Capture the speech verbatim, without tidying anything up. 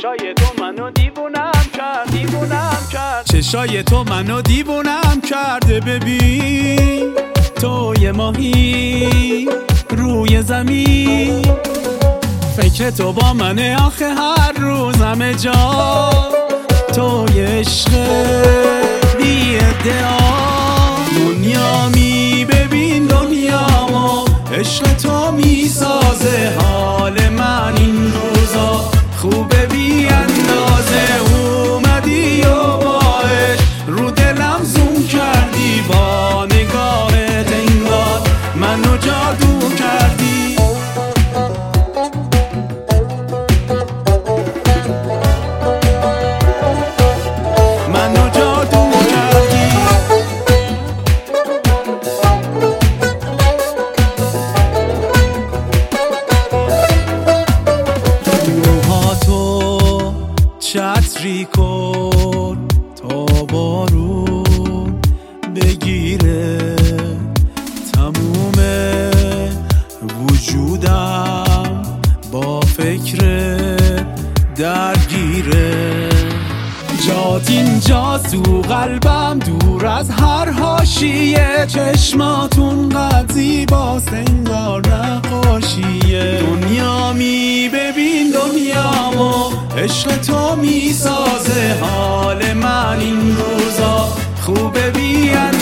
چشای تو منو دیوونم کرد دیوونم کرد چشای تو منو دیوونم کرده. ببین تو یه ماهی روی زمین، فکر تو با منه آخه هر روز همه جا. تو یه عشق بی ادعا، دنیا می ببین دنیامو، عشق تو می سازه حال من این روزا. خوبه بی اندازه اومدی و با عشق رو دلم زوم کردی، با نگاهت انگار منو جادو کردی. منو جادو کردی. موهاتو چتری کن تا بارون بگیره، تموم وجودم با فکر درگیره. جات اینجاست تو قلبم، دور از هر حاشیه، چشماتون قد زیباست انگار نقاشیه. دنیا می ببین دنیامو، عشق تو می سازه حال من این روزا. خوبه بی